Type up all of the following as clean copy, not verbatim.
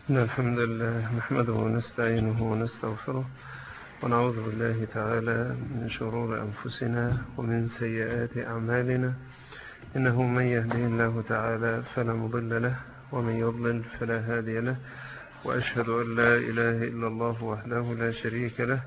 إن الحمد لله نحمده ونستعينه ونستغفره ونعوذ بالله تعالى من شرور أنفسنا ومن سيئات أعمالنا. إنه من يهديه الله تعالى فلا مضل له ومن يضلل فلا هادي له، وأشهد أن لا إله إلا الله وحده لا شريك له،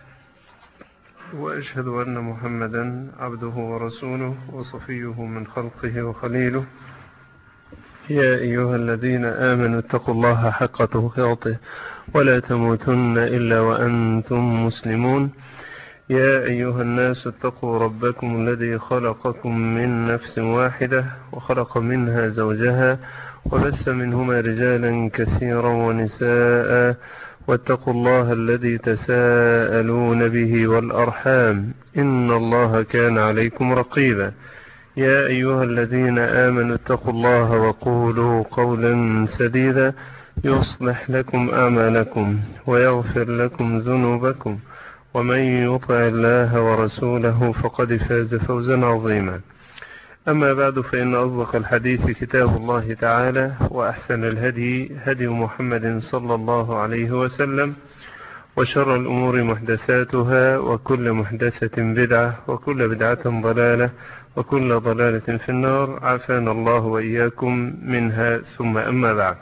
وأشهد أن محمدا عبده ورسوله وصفيه من خلقه وخليله. يا أيها الذين آمنوا اتقوا الله حق تقاته ولا تموتن إلا وأنتم مسلمون. يا أيها الناس اتقوا ربكم الذي خلقكم من نفس واحدة وخلق منها زوجها وبث منهما رجالا كثيرا ونساء، واتقوا الله الذي تساءلون به والأرحام إن الله كان عليكم رقيبا. يا أيها الذين آمنوا اتقوا الله وقولوا قولا سديدا يصلح لكم أعمالكم ويغفر لكم ذنوبكم، ومن يطع الله ورسوله فقد فاز فوزا عظيما. أما بعد، فإن أصدق الحديث كتاب الله تعالى، وأحسن الهدي هدي محمد صلى الله عليه وسلم، وشر الأمور محدثاتها، وكل محدثة بدعة، وكل بدعة ضلالة، وكل ضلالة في النار، عافانا الله وإياكم منها. ثم أما بعد،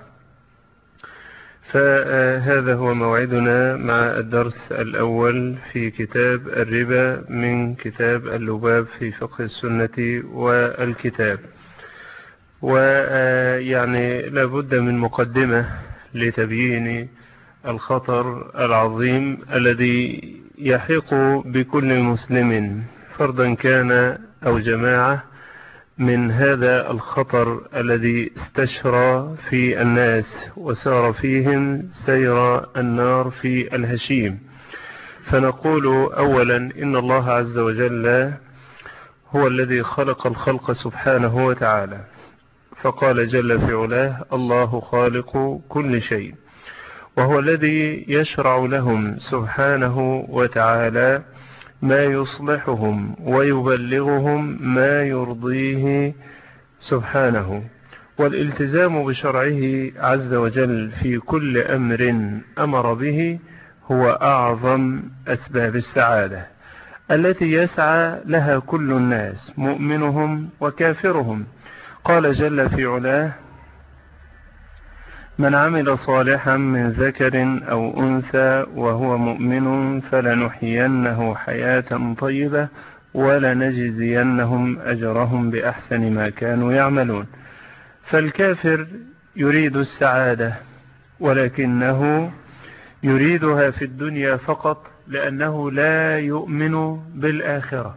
فهذا هو موعدنا مع الدرس الأول في كتاب الربا من كتاب اللباب في فقه السنة والكتاب. ويعني لابد من مقدمة لتبيين الخطر العظيم الذي يحيق بكل مسلم فردا كان أو جماعة من هذا الخطر الذي استشرى في الناس وسار فيهم سير النار في الهشيم. فنقول أولا إن الله عز وجل هو الذي خلق الخلق سبحانه وتعالى، فقال جل في علاه: الله خالق كل شيء، وهو الذي يشرع لهم سبحانه وتعالى ما يصلحهم ويبلغهم ما يرضيه سبحانه. والالتزام بشرعه عز وجل في كل أمر أمر به هو أعظم أسباب السعادة التي يسعى لها كل الناس، مؤمنهم وكافرهم. قال جل في علاه: من عمل صالحا من ذكر أو أنثى وهو مؤمن فلنحيينه حياة طيبة ولنجزينهم أجرهم بأحسن ما كانوا يعملون. فالكافر يريد السعادة، ولكنه يريدها في الدنيا فقط، لأنه لا يؤمن بالآخرة.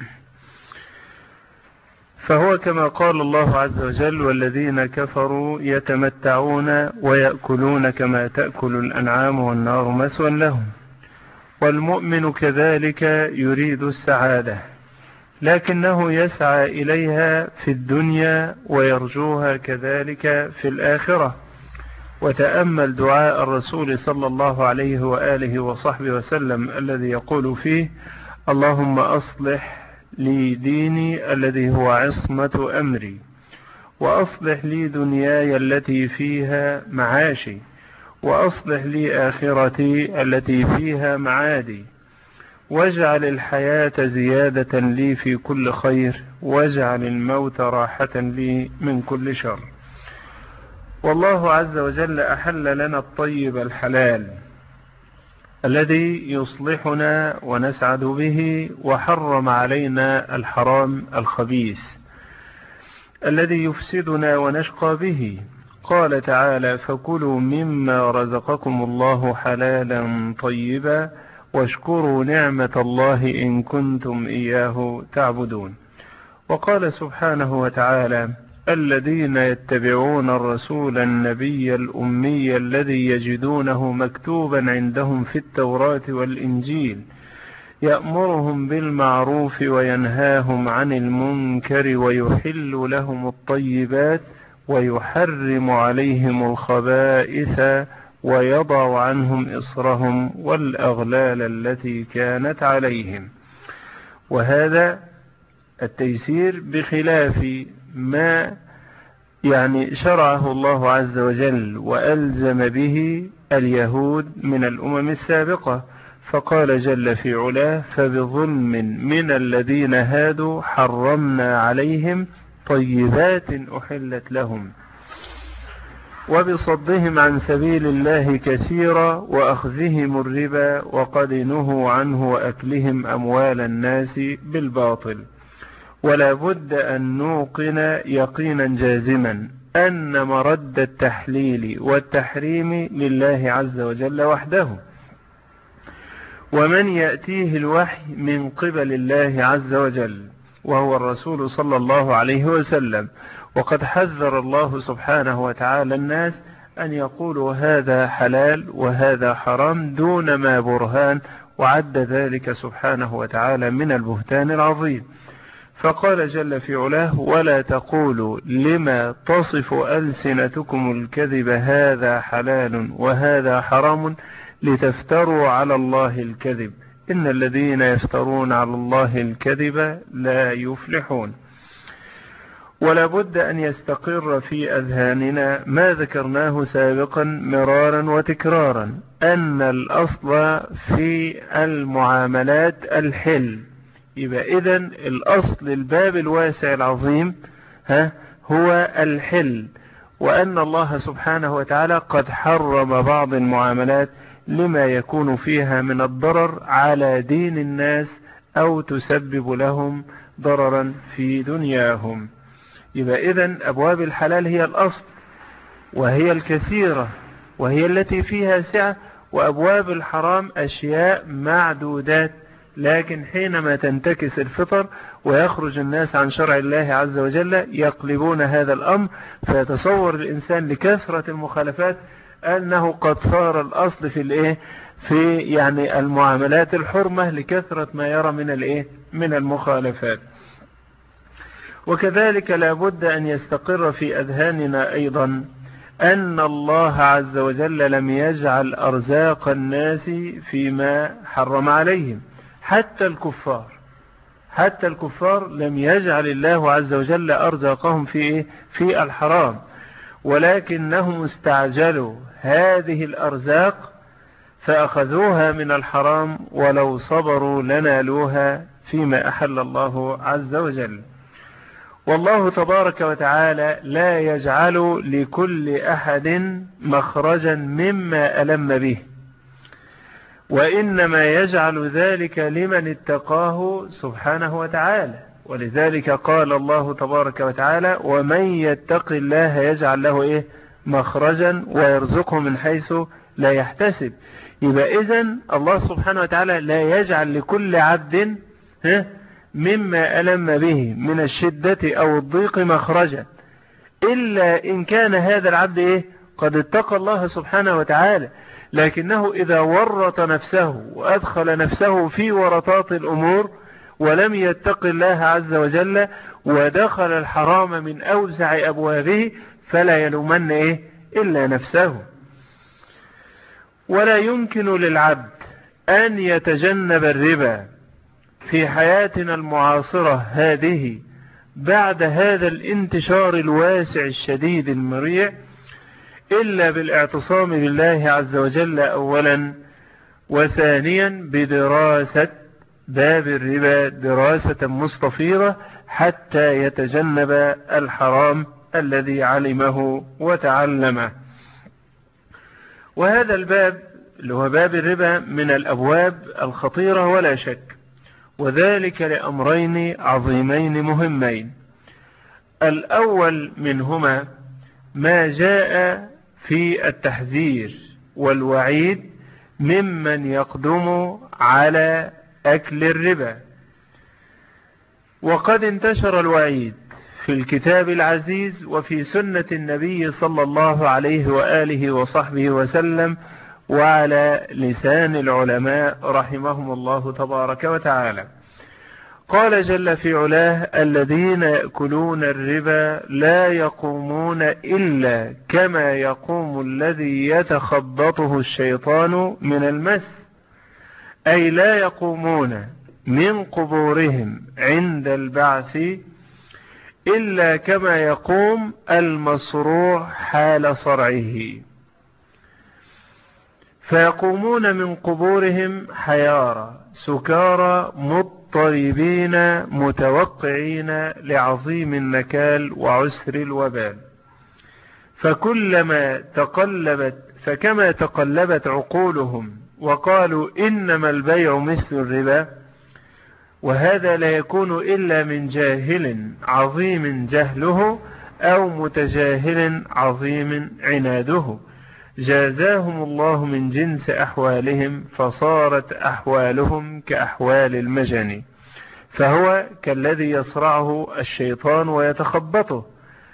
فهو كما قال الله عز وجل: والذين كفروا يتمتعون ويأكلون كما تأكل الأنعام والنار مثوى لهم. والمؤمن كذلك يريد السعادة، لكنه يسعى إليها في الدنيا ويرجوها كذلك في الآخرة. وتأمل دعاء الرسول صلى الله عليه وآله وصحبه وسلم الذي يقول فيه: اللهم أصلح لي ديني الذي هو عصمة أمري، وأصلح لي دنياي التي فيها معاشي، وأصلح لي آخرتي التي فيها معادي، واجعل الحياة زيادة لي في كل خير، واجعل الموت راحة لي من كل شر. والله عز وجل أحل لنا الطيب الحلال الذي يصلحنا ونسعد به، وحرم علينا الحرام الخبيث الذي يفسدنا ونشقى به. قال تعالى: فكلوا مما رزقكم الله حلالا طيبا واشكروا نعمة الله إن كنتم إياه تعبدون. وقال سبحانه وتعالى: الذين يتبعون الرسول النبي الأمي الذي يجدونه مكتوبا عندهم في التوراة والإنجيل يأمرهم بالمعروف وينهاهم عن المنكر ويحل لهم الطيبات ويحرم عليهم الخبائث ويضع عنهم إصرهم والأغلال التي كانت عليهم. وهذا التيسير بخلاف ما يعني شرعه الله عز وجل وألزم به اليهود من الأمم السابقة، فقال جل في علاه: فبظلم من الذين هادوا حرمنا عليهم طيبات أحلت لهم وبصدهم عن سبيل الله كثيرا وأخذهم الربا وقد نهوا عنه وأكلهم أموال الناس بالباطل. ولا بد أن نوقن يقينا جازما أن مرد التحليل والتحريم لله عز وجل وحده، ومن يأتيه الوحي من قبل الله عز وجل وهو الرسول صلى الله عليه وسلم. وقد حذر الله سبحانه وتعالى الناس أن يقولوا هذا حلال وهذا حرام دون ما برهان، وعد ذلك سبحانه وتعالى من البهتان العظيم. فقال جل في علاه: ولا تقولوا لما تصف ألسنتكم الكذب هذا حلال وهذا حرام لتفتروا على الله الكذب إن الذين يفترون على الله الكذب لا يفلحون. ولا بد أن يستقر في أذهاننا ما ذكرناه سابقا مرارا وتكرارا، أن الأصل في المعاملات الحل. يبقى إذن الأصل الباب الواسع العظيم هو الحل، وأن الله سبحانه وتعالى قد حرم بعض المعاملات لما يكون فيها من الضرر على دين الناس أو تسبب لهم ضررا في دنياهم. يبقى إذن أبواب الحلال هي الأصل وهي الكثيرة وهي التي فيها سعة، وأبواب الحرام أشياء معدودات. لكن حينما تنتكس الفطر ويخرج الناس عن شرع الله عز وجل يقلبون هذا الأمر، فيتصور الإنسان لكثرة المخالفات أنه قد صار الأصل في يعني المعاملات الحرمة لكثرة ما يرى من المخالفات. وكذلك لا بد أن يستقر في أذهاننا أيضا أن الله عز وجل لم يجعل أرزاق الناس فيما حرم عليهم. حتى الكفار لم يجعل الله عز وجل أرزاقهم في الحرام، ولكنهم استعجلوا هذه الأرزاق فأخذوها من الحرام، ولو صبروا لنالوها فيما أحل الله عز وجل. والله تبارك وتعالى لا يجعل لكل أحد مخرجا مما ألم به، وإنما يجعل ذلك لمن اتقاه سبحانه وتعالى. ولذلك قال الله تبارك وتعالى: ومن يتق الله يجعل له مخرجا ويرزقه من حيث لا يحتسب. يبقى إذن الله سبحانه وتعالى لا يجعل لكل عبد مما ألم به من الشدة أو الضيق مخرجا، إلا إن كان هذا العبد قد اتقى الله سبحانه وتعالى. لكنه إذا ورط نفسه وأدخل نفسه في ورطات الأمور ولم يتق الله عز وجل ودخل الحرام من أوسع أبوابه فلا يلومن إلا نفسه. ولا يمكن للعبد أن يتجنب الربا في حياتنا المعاصرة هذه بعد هذا الانتشار الواسع الشديد المريع إلا بالاعتصام بالله عز وجل أولا، وثانيا بدراسة باب الربا دراسة مستفيضة حتى يتجنب الحرام الذي علمه وتعلمه. وهذا الباب اللي هو باب الربا من الأبواب الخطيرة ولا شك، وذلك لأمرين عظيمين مهمين. الأول منهما ما جاء في التحذير والوعيد ممن يقدم على أكل الربا. وقد انتشر الوعيد في الكتاب العزيز وفي سنة النبي صلى الله عليه وآله وصحبه وسلم وعلى لسان العلماء رحمهم الله تبارك وتعالى. قال جل في علاه: الذين يأكلون الربا لا يقومون إلا كما يقوم الذي يتخبطه الشيطان من المس، أي لا يقومون من قبورهم عند البعث إلا كما يقوم المصروع حال صرعه، فيقومون من قبورهم حيارى سكارى مضطربين متوقعين لعظيم النكال وعسر الوبال. فكما تقلبت عقولهم وقالوا إنما البيع مثل الربا، وهذا لا يكون إلا من جاهل عظيم جهله أو متجاهل عظيم عناده، جازاهم الله من جنس أحوالهم، فصارت أحوالهم كأحوال المجاني، فهو كالذي يصرعه الشيطان ويتخبطه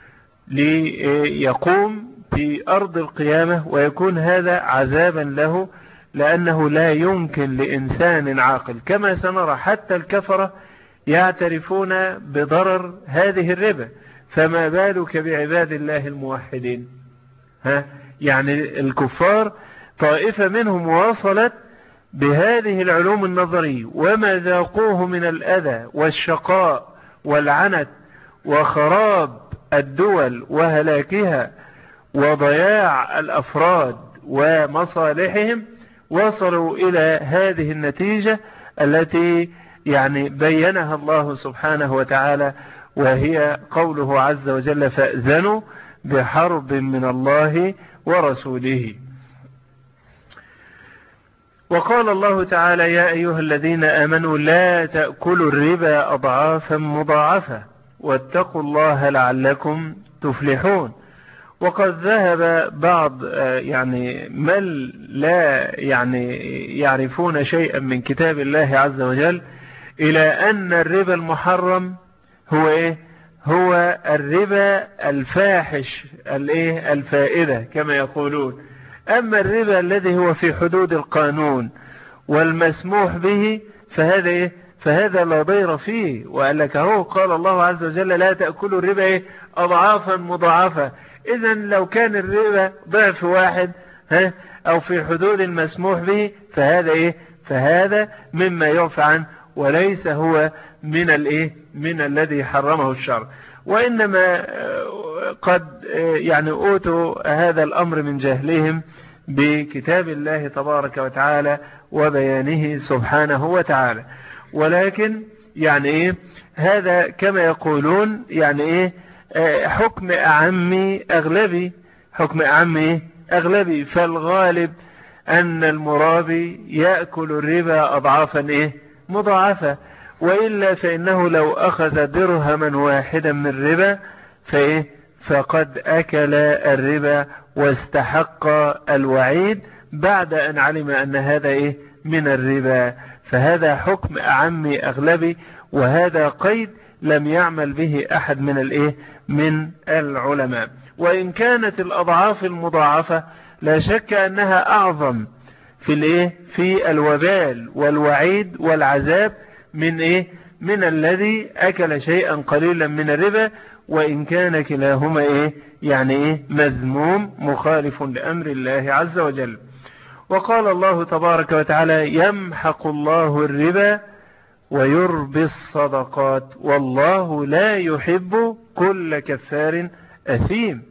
ليقوم في أرض القيامة، ويكون هذا عذابا له، لأنه لا يمكن لإنسان عاقل كما سنرى حتى الكفرة يعترفون بضرر هذه الربا، فما بالك بعباد الله الموحدين؟ يعني الكفار طائفة منهم واصلت بهذه العلوم النظرية وما ذاقوه من الأذى والشقاء والعنت وخراب الدول وهلاكها وضياع الأفراد ومصالحهم، وصلوا إلى هذه النتيجة التي يعني بينها الله سبحانه وتعالى، وهي قوله عز وجل: فأذنوا بحرب من الله ورسوله. وقال الله تعالى: يا أيها الذين آمنوا لا تأكلوا الربا أضعافا مضاعفة واتقوا الله لعلكم تفلحون. وقد ذهب بعض يعني من لا يعرفون شيئا من كتاب الله عز وجل إلى أن الربا المحرم هو إيه؟ هو الربا الفاحش الفائدة كما يقولون. أما الربا الذي هو في حدود القانون والمسموح به فهذا إيه؟ فهذا لا ضير فيه. وقال لك هو قال الله عز وجل: لا تأكلوا الربا إيه؟ أضعافا مضاعفة. إذن لو كان الربا ضعف واحد أو في حدود المسموح به فهذا إيه؟ فهذا مما يعفى عنه، وليس هو من الذي حرمه الشرع. وإنما قد أوتوا هذا الأمر من جهلهم بكتاب الله تبارك وتعالى وبيانه سبحانه وتعالى. ولكن هذا كما يقولون حكم أعمي أغلبي، فالغالب أن المرابي يأكل الربا أضعافا مضاعفة، وإلا فإنه لو أخذ درهما واحدا من الربا فقد أكل الربا واستحق الوعيد بعد أن علم أن هذا من الربا. فهذا حكم أعمي أغلبي، وهذا قيد لم يعمل به أحد من العلماء. وإن كانت الأضعاف المضاعفة لا شك أنها أعظم في الوبال والوعيد والعذاب من الذي أكل شيئا قليلا من الربا، وإن كان كلاهما مذموم مخالف لأمر الله عز وجل. وقال الله تبارك وتعالى: يمحق الله الربا ويربي الصدقات والله لا يحب كل كفار أثيم.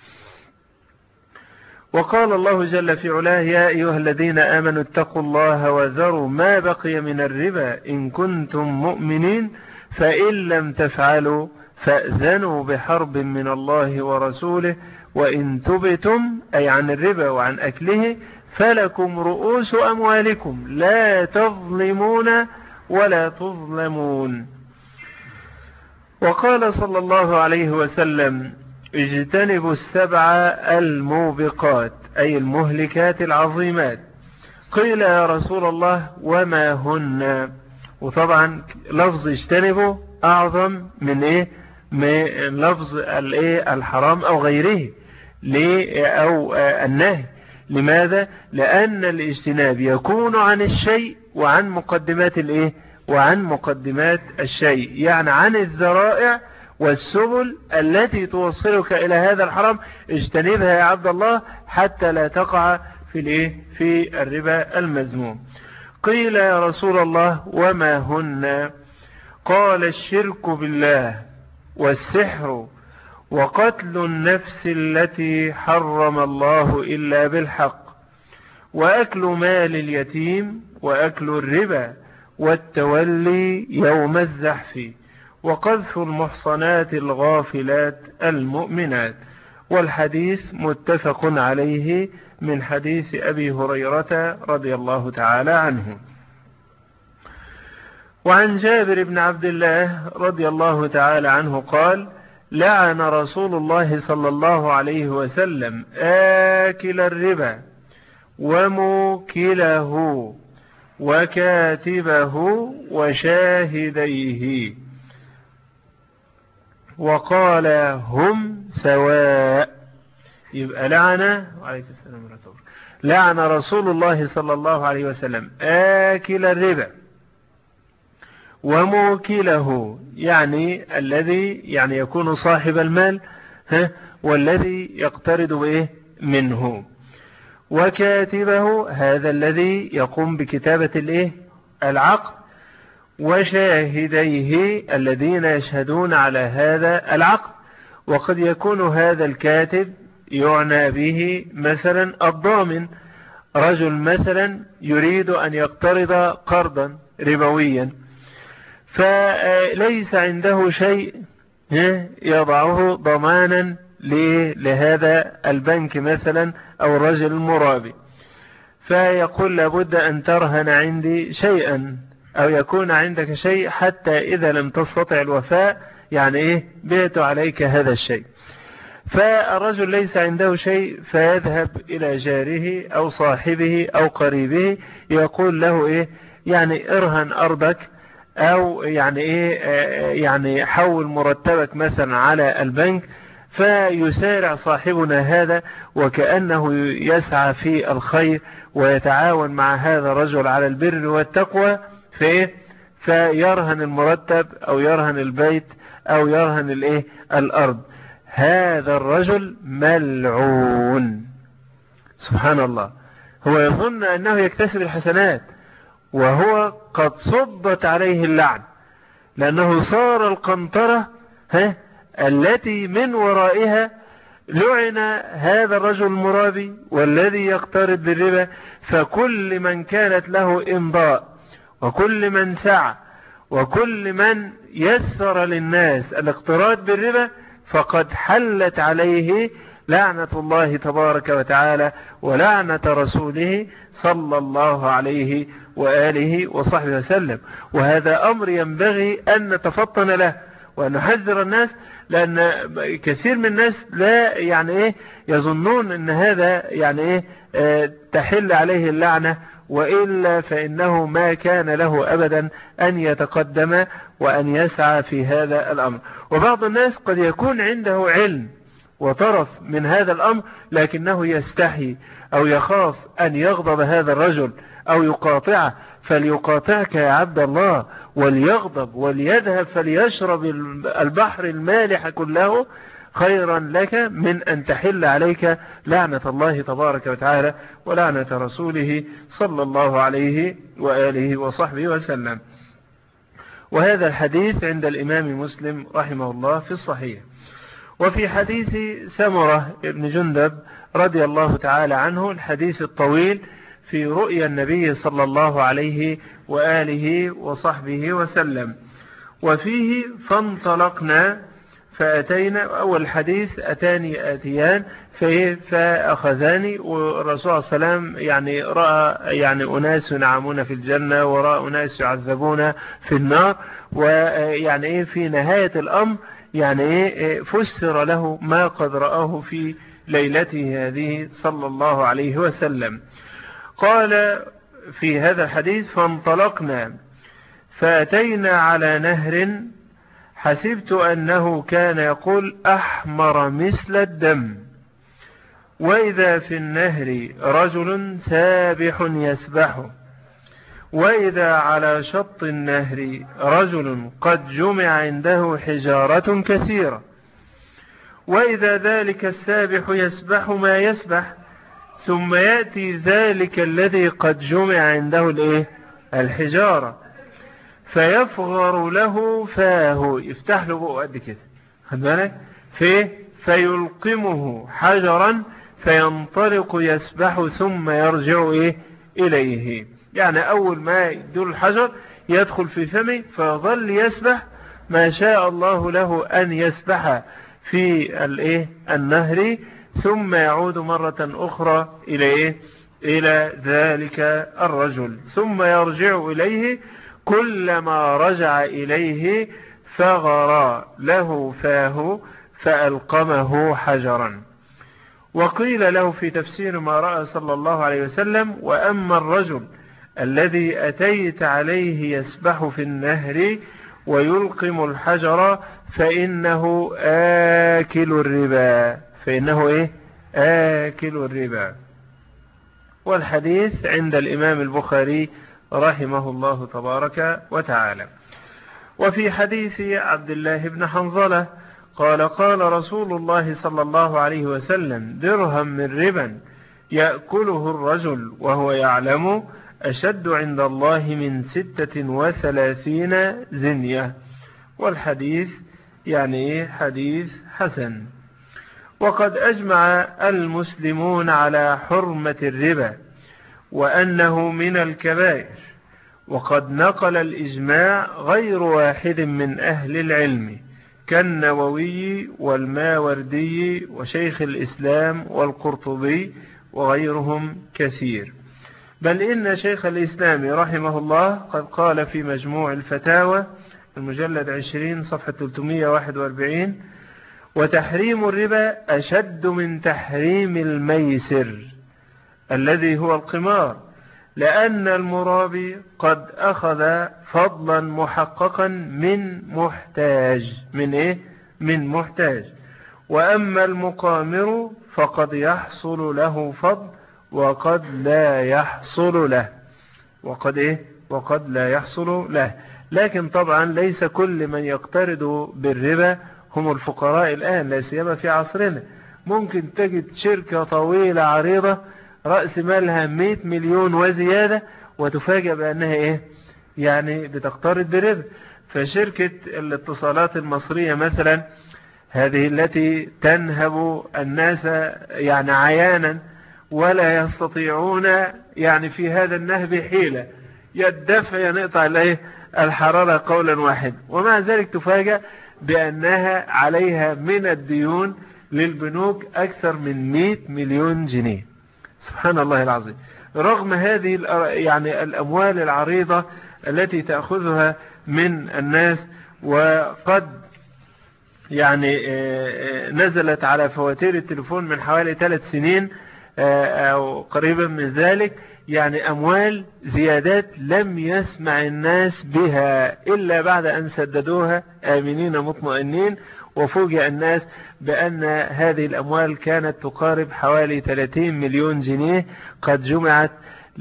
وقال الله جل في علاه: يا أيها الذين آمنوا اتقوا الله وذروا ما بقي من الربا إن كنتم مؤمنين فإن لم تفعلوا فأذنوا بحرب من الله ورسوله وإن تبتم أي عن الربا وعن أكله فلكم رؤوس أموالكم لا تظلمون ولا تظلمون. وقال صلى الله عليه وسلم: اجتنبوا السبع الموبقات أي المهلكات العظيمات. قيل: يا رسول الله وما هن؟ وطبعا لفظ اجتنبوا أعظم من لفظ الحرام أو غيره أو النهي. لماذا؟ لأن الاجتناب يكون عن الشيء وعن مقدمات الشيء، عن الذرائع والسبل التي توصلك إلى هذا الحرام اجتنبها يا عبد الله حتى لا تقع في الربا المذموم. قيل: يا رسول الله وما هن؟ قال: الشرك بالله والسحر وقتل النفس التي حرم الله إلا بالحق وأكل مال اليتيم وأكل الربا والتولي يوم الزحف وقذف المحصنات الغافلات المؤمنات. والحديث متفق عليه من حديث أبي هريرة رضي الله تعالى عنه. وعن جابر بن عبد الله رضي الله تعالى عنه قال: لعن رسول الله صلى الله عليه وسلم آكل الربا وموكله وكاتبه وشاهديه وقال: هم سواء. يبقى لعن رسول الله صلى الله عليه وسلم آكل الربا وموكله، يعني الذي يعني يكون صاحب المال والذي يقترض منه، وكاتبه هذا الذي يقوم بكتابة العقد، وشاهديه الذين يشهدون على هذا العقد. وقد يكون هذا الكاتب يعنى به مثلا الضامن، رجل مثلا يريد أن يقترض قرضا ربويا فليس عنده شيء يضعه ضمانا لهذا البنك مثلا أو الرجل المرابي، فيقول لابد أن ترهن عندي شيئا أو يكون عندك شيء حتى إذا لم تستطع الوفاء يعني بعت عليك هذا الشيء. فالرجل ليس عنده شيء فيذهب إلى جاره أو صاحبه أو قريبه يقول له يعني ارهن أرضك أو يعني حول مرتبك مثلا على البنك. فيسارع صاحبنا هذا وكأنه يسعى في الخير ويتعاون مع هذا الرجل على البر والتقوى فيرهن المرتب أو يرهن البيت أو يرهن الأرض. هذا الرجل ملعون سبحان الله. هو يظن أنه يكتسب الحسنات وهو قد صبت عليه اللعن، لأنه صار القنطرة التي من ورائها لعن هذا الرجل المرابي والذي يقترض بالربا. فكل من كانت له إمضاء وكل من سعى وكل من يسر للناس الاقتراض بالربا فقد حلت عليه لعنة الله تبارك وتعالى ولعنة رسوله صلى الله عليه وآله وصحبه وسلم. وهذا أمر ينبغي أن نتفطن له وأن نحذر الناس، لأن كثير من الناس لا يظنون أن هذا تحل عليه اللعنة، وإلا فإنه ما كان له أبدا أن يتقدم وأن يسعى في هذا الأمر. وبعض الناس قد يكون عنده علم وطرف من هذا الأمر لكنه يستحي أو يخاف أن يغضب هذا الرجل أو يقاطعه، فليقاطعك يا عبد الله وليغضب وليذهب فليشرب البحر المالح كله خيرا لك من أن تحل عليك لعنة الله تبارك وتعالى ولعنة رسوله صلى الله عليه وآله وصحبه وسلم. وهذا الحديث عند الإمام مسلم رحمه الله في الصحيح. وفي حديث سمرة بن جندب رضي الله تعالى عنه الحديث الطويل في رؤيا النبي صلى الله عليه وآله وصحبه وسلم، وفيه فانطلقنا فأتينا. أول حديث أتاني آتيان فأخذاني، والرسول صلى الله عليه وسلم رأى أناس ينعمون في الجنة ورأى أناس يعذبون في النار، في نهاية الأمر فسر له ما قد رآه في ليلته هذه صلى الله عليه وسلم. قال في هذا الحديث: فانطلقنا فأتينا على نهر حسبت أنه كان يقول أحمر مثل الدم، وإذا في النهر رجل سابح يسبح، وإذا على شط النهر رجل قد جمع عنده حجارة كثيرة، وإذا ذلك السابح يسبح ما يسبح، ثم يأتي ذلك الذي قد جمع عنده الحجارة فيفغر له فاه، يفتح له بقه قد كده خد بالك فيلقمه حجرا فينطلق يسبح ثم يرجع إليه. يعني أول ما يدور الحجر يدخل في فمه فيظل يسبح ما شاء الله له أن يسبح في النهر، ثم يعود مرة أخرى إلى ذلك الرجل، ثم يرجع إليه. كلما رجع إليه فغرى له فاه فألقمه حجرا. وقيل له في تفسير ما رأى صلى الله عليه وسلم: وأما الرجل الذي أتيت عليه يسبح في النهر ويلقم الحجر فإنه آكل الربا. فإنه آكل الربا. والحديث عند الإمام البخاري رحمه الله تبارك وتعالى. وفي حديث عبد الله بن حنظلة قال: قال رسول الله صلى الله عليه وسلم: درهم من ربا يأكله الرجل وهو يعلم أشد عند الله من 36 زنية. والحديث يعني حديث حسن. وقد أجمع المسلمون على حرمة الربا وأنه من الكبائر، وقد نقل الإجماع غير واحد من أهل العلم كالنووي والماوردي وشيخ الإسلام والقرطبي وغيرهم كثير. بل إن شيخ الإسلام رحمه الله قد قال في مجموع الفتاوى المجلد 20 صفحة 341: وتحريم الربا أشد من تحريم الميسر الذي هو القمار، لأن المرابي قد أخذ فضلا محققا من محتاج وأما المقامر فقد يحصل له فضل وقد لا يحصل له. لكن طبعا ليس كل من يقترض بالربا هم الفقراء الآن، لا سيما في عصرنا. ممكن تجد شركة طويلة عريضة رأس مالها 100 مليون وزيادة، وتفاجأ بأنها يعني بتقترض بربا. فشركة الاتصالات المصرية مثلا، هذه التي تنهب الناس يعني عيانا ولا يستطيعون يعني في هذا النهب حيلة، يدفع ينقطع الحرارة قولا واحد، ومع ذلك تفاجأ بأنها عليها من الديون للبنوك أكثر من 100 مليون جنيه. سبحان الله العظيم. رغم هذه يعني الأموال العريضة التي تأخذها من الناس، وقد يعني نزلت على فواتير التليفون من حوالي 3 سنين أو قريبا من ذلك، يعني أموال زيادات لم يسمع الناس بها إلا بعد أن سددوها آمنين مطمئنين، وفوجئ الناس بأن هذه الأموال كانت تقارب حوالي 30 مليون جنيه قد جمعت،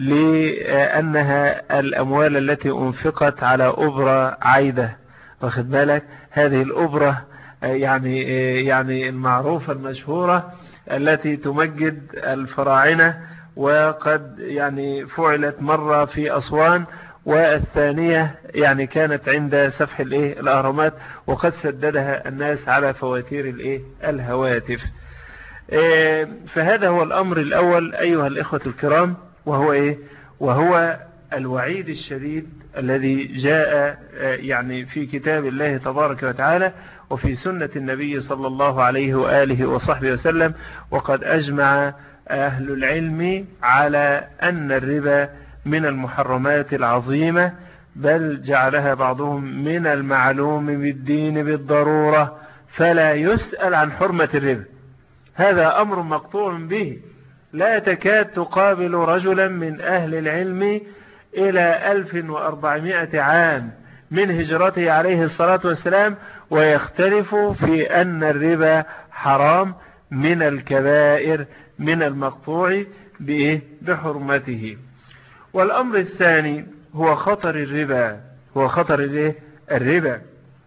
لأنها الأموال التي أنفقت على أوبرا عايدة. واخد بالك؟ هذه الأوبرا يعني المعروفة المشهورة التي تمجد الفراعنة، وقد يعني فعلت مرة في أسوان، والثانية يعني كانت عند سفح الأهرامات، وقد سددها الناس على فواتير الهواتف. فهذا هو الأمر الأول أيها الإخوة الكرام، وهو الوعيد الشديد الذي جاء يعني في كتاب الله تبارك وتعالى وفي سنة النبي صلى الله عليه وآله وصحبه وسلم. وقد أجمع أهل العلم على أن الربا من المحرمات العظيمة، بل جعلها بعضهم من المعلوم بالدين بالضرورة، فلا يسأل عن حرمة الربا. هذا أمر مقطوع به، لا تكاد تقابل رجلا من أهل العلم إلى 1400 عام من هجرته عليه الصلاة والسلام ويختلف في أن الربا حرام من الكبائر من المقطوع بحرمته. والأمر الثاني هو خطر الربا،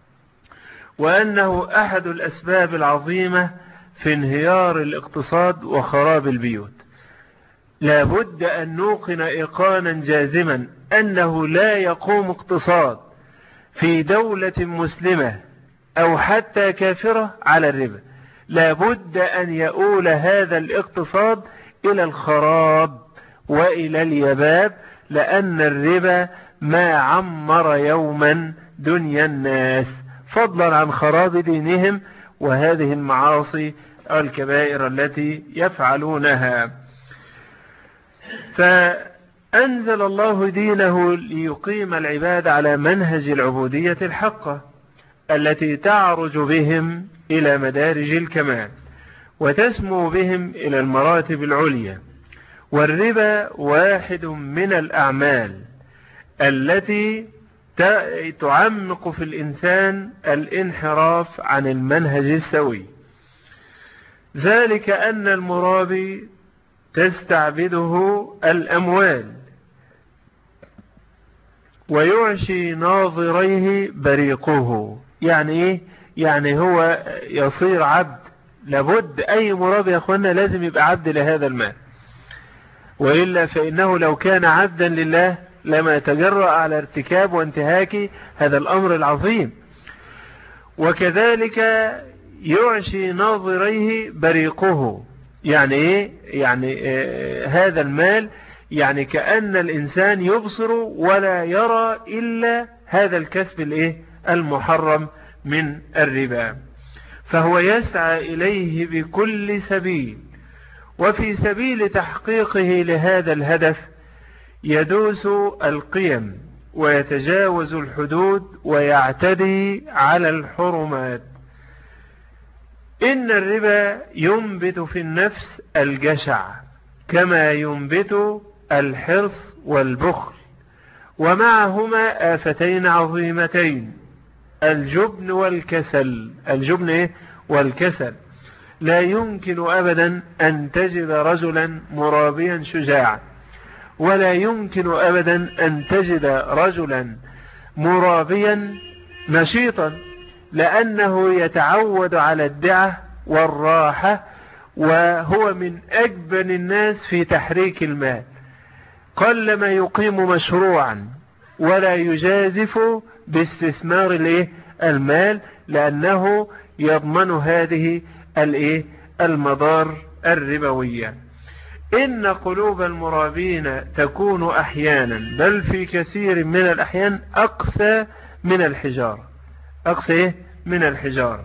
وأنه أحد الأسباب العظيمة في انهيار الاقتصاد وخراب البيوت. لا بد أن نوقن إيقانا جازما أنه لا يقوم اقتصاد في دولة مسلمة أو حتى كافرة على الربا، لابد أن يؤول هذا الاقتصاد إلى الخراب وإلى اليباب، لأن الربا ما عمر يوما دنيا الناس، فضلا عن خراب دينهم وهذه المعاصي الكبائر التي يفعلونها. فأنزل الله دينه ليقيم العباد على منهج العبودية الحقة التي تعرج بهم إلى مدارج الكمال وتسمو بهم إلى المراتب العليا. والربا واحد من الأعمال التي تعمق في الإنسان الانحراف عن المنهج السوي، ذلك أن المرابي تستعبده الأموال ويعشي ناظريه بريقه. يعني إيه؟ يعني هو يصير عبد. لابد أي مرابي يا أخوانا لازم يبقى عبد لهذا المال، وإلا فإنه لو كان عبدا لله لما يتجرأ على ارتكاب وانتهاك هذا الأمر العظيم. وكذلك يعشي ناظريه بريقه. يعني إيه؟ يعني هذا المال يعني كأن الإنسان يبصر ولا يرى إلا هذا الكسب المحرم من الربا، فهو يسعى إليه بكل سبيل. وفي سبيل تحقيقه لهذا الهدف يدوس القيم ويتجاوز الحدود ويعتدي على الحرمات. إن الربا ينبت في النفس الجشع كما ينبت الحرص والبخل، ومعهما آفتين عظيمتين، الجبن والكسل. الجبن والكسل. لا يمكن أبدا أن تجد رجلا مرابيا شجاعا، ولا يمكن أبدا أن تجد رجلا مرابيا نشيطا، لأنه يتعود على الدعة والراحة، وهو من أجبن الناس في تحريك المال. قلما يقيم مشروعا ولا يجازف باستثمار المال، لأنه يضمن هذه المضار الربوية. إن قلوب المرابين تكون أحيانا، بل في كثير من الأحيان، أقسى من الحجارة. أقسى من الحجارة.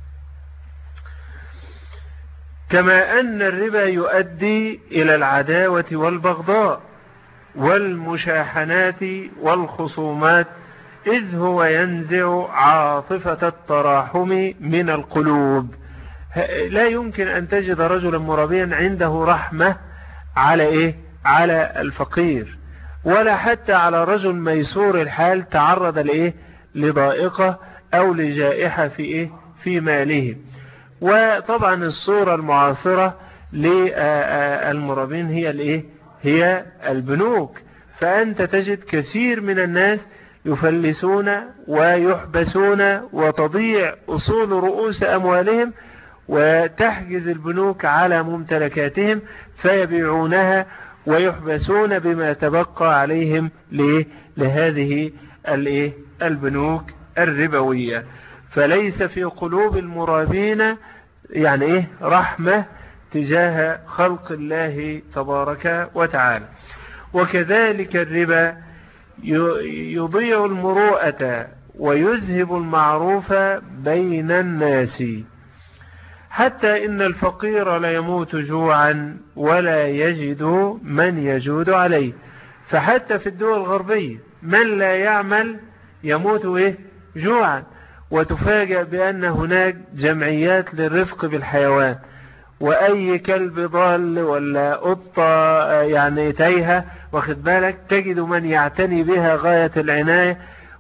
كما أن الربا يؤدي إلى العداوة والبغضاء والمشاحنات والخصومات، إذ هو ينزع عاطفة التراحم من القلوب. لا يمكن أن تجد رجلا مرابيا عنده رحمة على الفقير، ولا حتى على رجل ميسور الحال تعرض لضائقة أو لجائحة في ماله. وطبعا الصورة المعاصرة للمرابين هي البنوك. فأنت تجد كثير من الناس يفلسون ويحبسون وتضيع أصول رؤوس أموالهم، وتحجز البنوك على ممتلكاتهم فيبيعونها ويحبسون بما تبقى عليهم لهذه البنوك الربوية. فليس في قلوب المرابين رحمة تجاه خلق الله تبارك وتعالى. وكذلك الربا يضيع المروءة ويذهب المعروف بين الناس، حتى إن الفقير لا يموت جوعا ولا يجد من يجود عليه. فحتى في الدول الغربية من لا يعمل يموت جوعا. وتفاجأ بأن هناك جمعيات للرفق بالحيوان، وأي كلب ضال ولا قطة تايهة واخد بالك تجد من يعتني بها غاية العناية،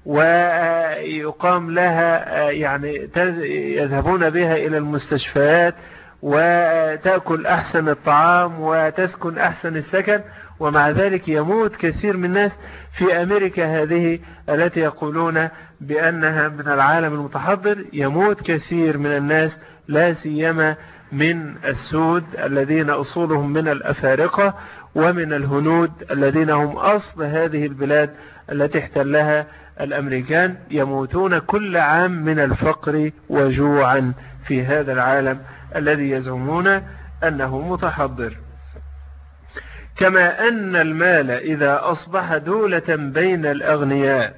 ويقام لها يذهبون بها إلى المستشفيات وتأكل أحسن الطعام وتسكن أحسن السكن. ومع ذلك يموت كثير من الناس في أمريكا هذه التي يقولون بأنها من العالم المتحضر. يموت كثير من الناس لا سيما من السود الذين أصولهم من الأفارقة، ومن الهنود الذين هم أصل هذه البلاد التي احتلها الأمريكان يموتون كل عام من الفقر وجوعا في هذا العالم الذي يزعمون أنه متحضر. كما أن المال إذا أصبح دولة بين الأغنياء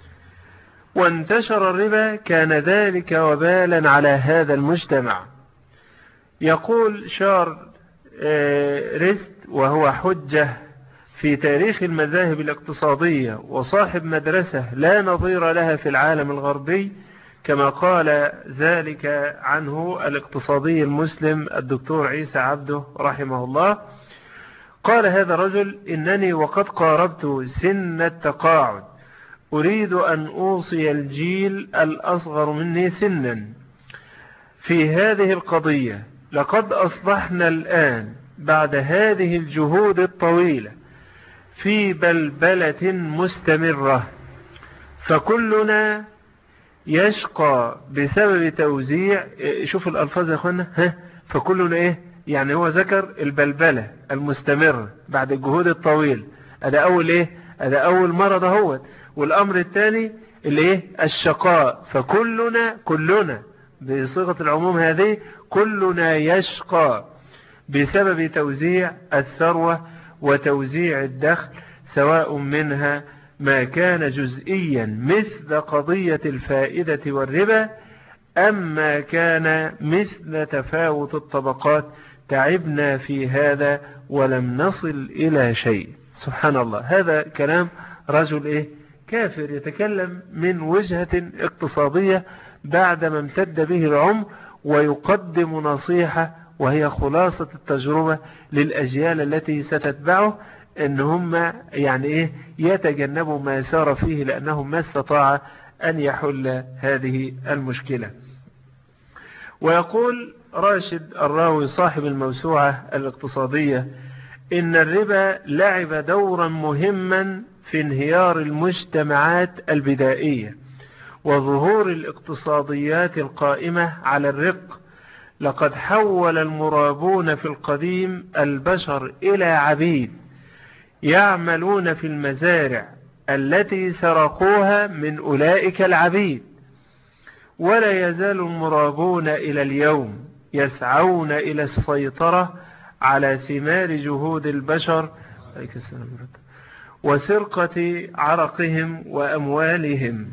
وانتشر الربا كان ذلك وبالا على هذا المجتمع. يقول شار ريست، وهو حجة في تاريخ المذاهب الاقتصادية وصاحب مدرسة لا نظير لها في العالم الغربي، كما قال ذلك عنه الاقتصادي المسلم الدكتور عيسى عبده رحمه الله. قال هذا الرجل: إنني وقد قاربت سن التقاعد أريد أن أوصي الجيل الأصغر مني سنا في هذه القضية. لقد أصبحنا الآن بعد هذه الجهود الطويلة في بلبلة مستمرة، فكلنا يشقى بسبب توزيع. شوف الألفاظ يا أخوانا، فكلنا إيه يعني؟ هو ذكر البلبلة المستمرة بعد الجهود الطويل. هذا أول إيه؟ هذا أول مرض هو. والأمر الثاني اللي إيه؟ الشقاء. فكلنا بصيغة العموم هذه كلنا يشقى بسبب توزيع الثروة وتوزيع الدخل، سواء منها ما كان جزئيا مثل قضية الفائدة والربا، أما كان مثل تفاوت الطبقات. تعبنا في هذا ولم نصل إلى شيء. سبحان الله. هذا كلام رجل إيه؟ كافر يتكلم من وجهة اقتصادية بعدما امتد به العمر، ويقدم نصيحة وهي خلاصة التجربة للأجيال التي ستتبعه، ان هم يعني ايه يتجنبوا ما سار فيه، لأنهم ما استطاع أن يحل هذه المشكلة. ويقول راشد الراوي صاحب الموسوعة الاقتصادية: إن الربا لعب دورا مهما في انهيار المجتمعات البدائية وظهور الاقتصاديات القائمة على الرق. لقد حول المرابون في القديم البشر إلى عبيد يعملون في المزارع التي سرقوها من أولئك العبيد، ولا يزال المرابون إلى اليوم يسعون إلى السيطرة على ثمار جهود البشر وسرقة عرقهم وأموالهم.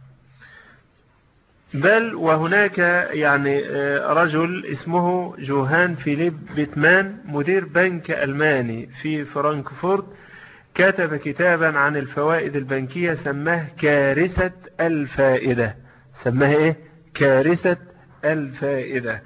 بل وهناك يعني رجل اسمه جوهان فيليب بيتمان مدير بنك ألماني في فرانكفورت كتب كتابا عن الفوائد البنكية سماه كارثة الفائدة. سماه ايه؟ كارثة الفائدة.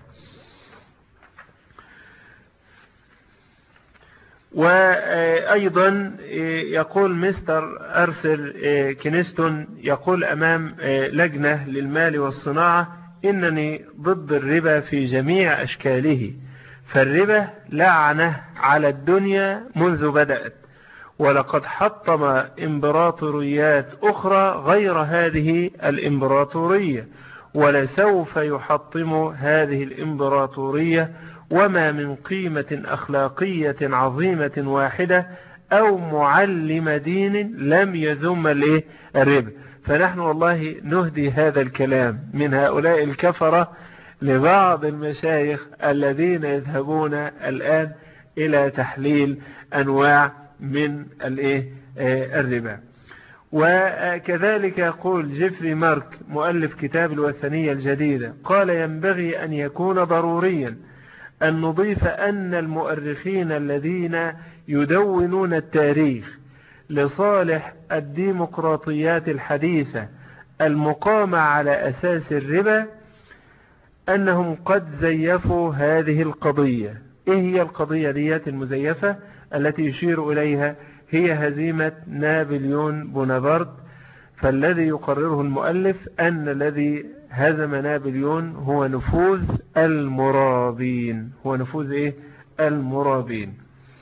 وأيضا يقول مستر أرثر كينستون، يقول أمام لجنة للمال والصناعة: إنني ضد الربا في جميع أشكاله، فالربا لعنة على الدنيا منذ بدأت، ولقد حطم إمبراطوريات أخرى غير هذه الإمبراطورية، ولسوف يحطم هذه الإمبراطورية، وما من قيمة أخلاقية عظيمة واحدة أو معلم دين لم يذم الربا. فنحن والله نهدي هذا الكلام من هؤلاء الكفرة لبعض المشايخ الذين يذهبون الآن إلى تحليل أنواع من الربا. وكذلك يقول جيفري مارك مؤلف كتاب الوثنية الجديدة، قال: ينبغي أن يكون ضروريا أن نضيف أن المؤرخين الذين يدونون التاريخ لصالح الديمقراطيات الحديثة المقامة على أساس الربا أنهم قد زيفوا هذه القضية. إيه هي القضية ديات المزيفة التي يشير إليها؟ هي هزيمة نابليون بونابرت. فالذي يقرره المؤلف أن الذي هزم نابليون هو نفوذ المرابين. هو نفوذ المرابين.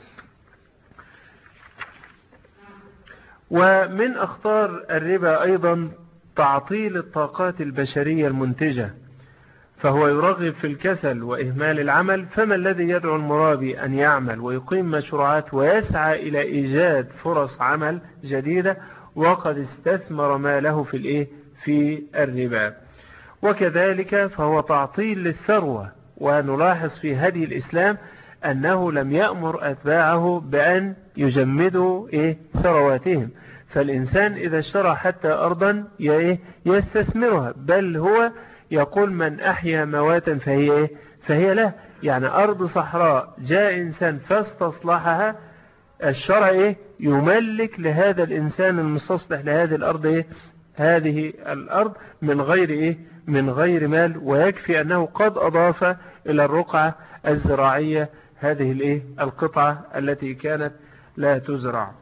ومن أخطار الربا أيضا تعطيل الطاقات البشرية المنتجة، فهو يرغب في الكسل وإهمال العمل. فما الذي يدعو المرابي أن يعمل ويقيم مشروعات ويسعى إلى إيجاد فرص عمل جديدة وقد استثمر ماله في الإيه؟ في الربا. وكذلك فهو تعطيل للثروة. ونلاحظ في هدي الإسلام أنه لم يأمر أتباعه بأن يجمدوا ثرواتهم. فالإنسان إذا اشترى حتى أرضا يستثمرها، بل هو يقول من أحيا مواتا فهي له. يعني أرض صحراء جاء إنسان فاستصلحها، الشرع يملك لهذا الإنسان المستصلح لهذه الأرض هذه الأرض من غير مال، ويكفي أنه قد أضاف إلى الرقعة الزراعية هذه القطعة التي كانت لا تزرع.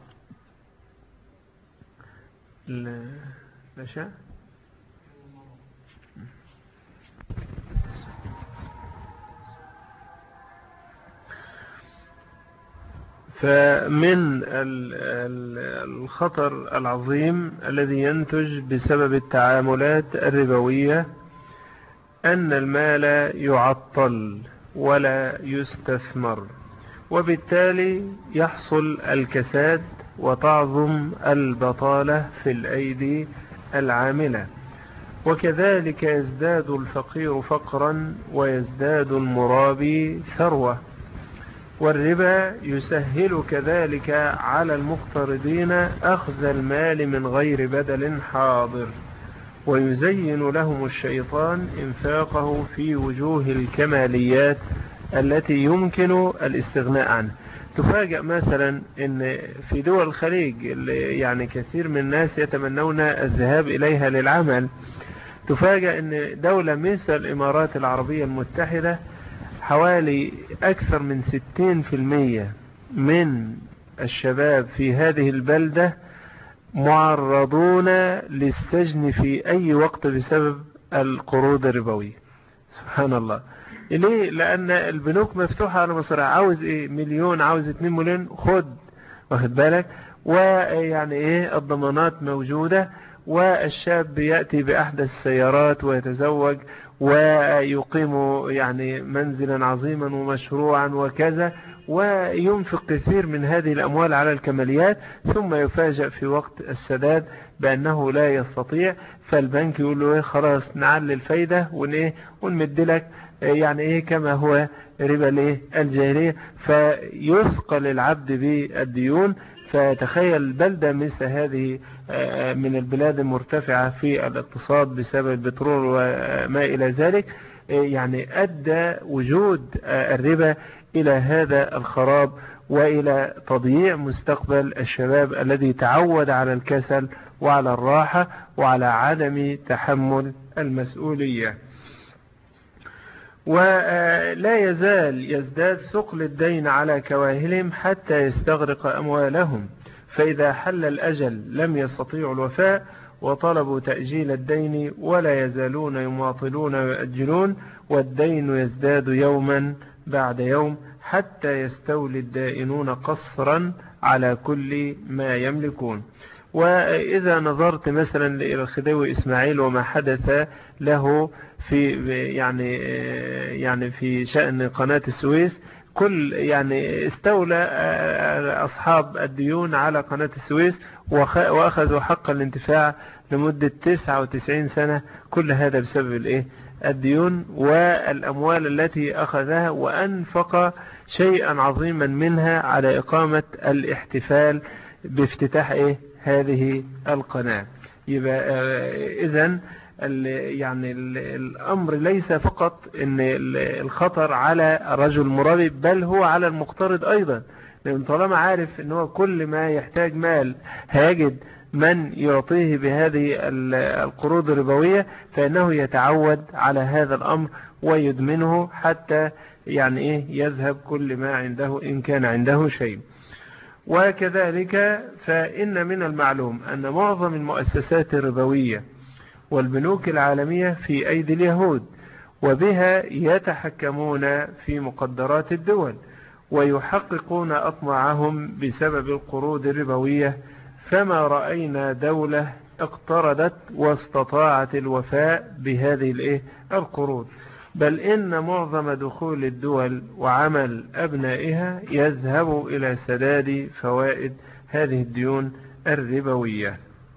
فمن الخطر العظيم الذي ينتج بسبب التعاملات الربوية أن المال يعطل ولا يستثمر، وبالتالي يحصل الكساد وتعظم البطالة في الأيدي العاملة، وكذلك يزداد الفقير فقرا ويزداد المرابي ثروة. والربا يسهل كذلك على المقترضين أخذ المال من غير بدل حاضر، ويزين لهم الشيطان إنفاقه في وجوه الكماليات التي يمكن الاستغناء عنها. تفاجأ مثلا أن في دول الخليج يعني كثير من الناس يتمنون الذهاب إليها للعمل، تفاجأ أن دولة مثل الإمارات العربية المتحدة حوالي أكثر من 60% من الشباب في هذه البلدة معرضون للسجن في أي وقت بسبب القروض الربوية. سبحان الله. ليه؟ لأن البنوك مفتوحة على مصراع، عاوز مليون، عاوز 2 مليون، واخد بالك، ويعني الضمانات موجودة، والشاب يأتي بأحدث السيارات ويتزوج ويقيم يعني منزلا عظيما ومشروعا وكذا، وينفق كثير من هذه الأموال على الكماليات، ثم يفاجأ في وقت السداد بأنه لا يستطيع، فالبنك يقول له خلاص نعلي الفايدة ونمد لك يعني كما هو ربا الجاهلية، فيثقل العبد بالديون. فتخيل بلدة مثل هذه من البلاد المرتفعة في الاقتصاد بسبب البترول وما إلى ذلك، يعني أدى وجود الربا إلى هذا الخراب وإلى تضييع مستقبل الشباب الذي تعود على الكسل وعلى الراحة وعلى عدم تحمل المسؤولية. ولا يزال يزداد ثقل الدين على كواهلهم حتى يستغرق أموالهم، فإذا حل الأجل لم يستطيعوا الوفاء وطلبوا تأجيل الدين، ولا يزالون يماطلون ويؤجلون، والدين يزداد يوما بعد يوم حتى يستولي الدائنون قصرا على كل ما يملكون. وإذا نظرت مثلا إلى الخديوي إسماعيل وما حدث له في يعني في شأن قناة السويس، كل يعني استولى أصحاب الديون على قناة السويس وأخذوا حق الانتفاع لمدة 99 سنة، كل هذا بسبب الديون والأموال التي أخذها، وأنفق شيئا عظيما منها على إقامة الاحتفال بافتتاح هذه القناة. يبقى إذن يعني الأمر ليس فقط إن الخطر على الرجل المرابي، بل هو على المقترض أيضا، لأن طالما عارف إن هو كل ما يحتاج مال هيجد من يعطيه بهذه القروض الربوية، فإنه يتعود على هذا الأمر ويدمنه حتى يعني يذهب كل ما عنده إن كان عنده شيء. وكذلك فإن من المعلوم أن معظم المؤسسات الربوية والبنوك العالمية في أيدي اليهود، وبها يتحكمون في مقدرات الدول ويحققون أطماعهم بسبب القروض الربوية. فما رأينا دولة اقترضت واستطاعت الوفاء بهذه القروض، بل إن معظم دخول الدول وعمل أبنائها يذهب إلى سداد فوائد هذه الديون الربوية.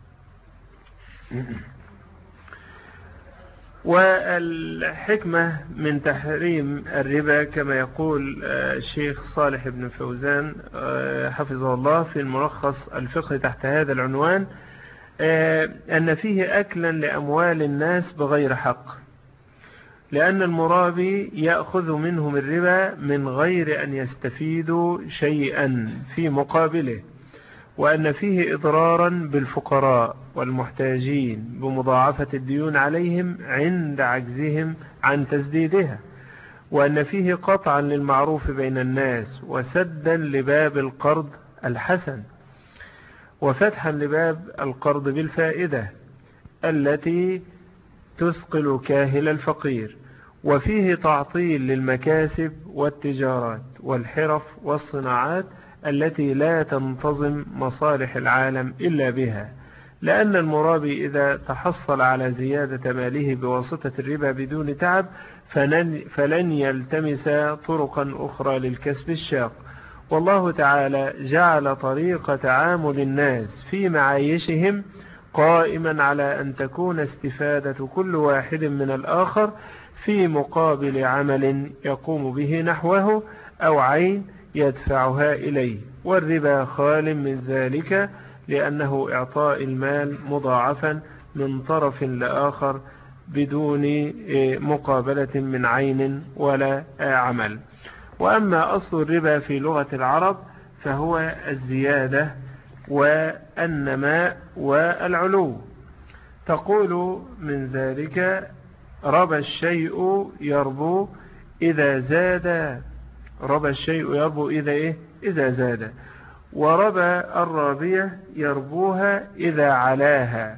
والحكمة من تحريم الربا كما يقول الشيخ صالح بن فوزان حفظه الله في الملخص الفقهي تحت هذا العنوان أن فيه أكلا لأموال الناس بغير حق، لأن المرابي يأخذ منهم الربا من غير أن يستفيدوا شيئا في مقابله، وأن فيه إضرارا بالفقراء والمحتاجين بمضاعفة الديون عليهم عند عجزهم عن تسديدها، وأن فيه قطعا للمعروف بين الناس وسدا لباب القرض الحسن وفتحا لباب القرض بالفائدة التي تثقل كاهل الفقير، وفيه تعطيل للمكاسب والتجارات والحرف والصناعات التي لا تنتظم مصالح العالم إلا بها، لأن المرابي إذا تحصل على زيادة ماله بواسطة الربا بدون تعب فلن يلتمس طرقا أخرى للكسب الشاق. والله تعالى جعل طريق تعامل الناس في معايشهم قائما على أن تكون استفادة كل واحد من الآخر في مقابل عمل يقوم به نحوه أو عين يدفعها إليه، والربا خال من ذلك لأنه إعطاء المال مضاعفا من طرف لآخر بدون مقابلة من عين ولا عمل. وأما أصل الربا في لغة العرب فهو الزيادة والنماء والعلو. تقول من ذلك ربى الشيء يربو إذا زاد، ربى الشيء يربو إذا زاد، وربى الرابية يربوها إذا علاها،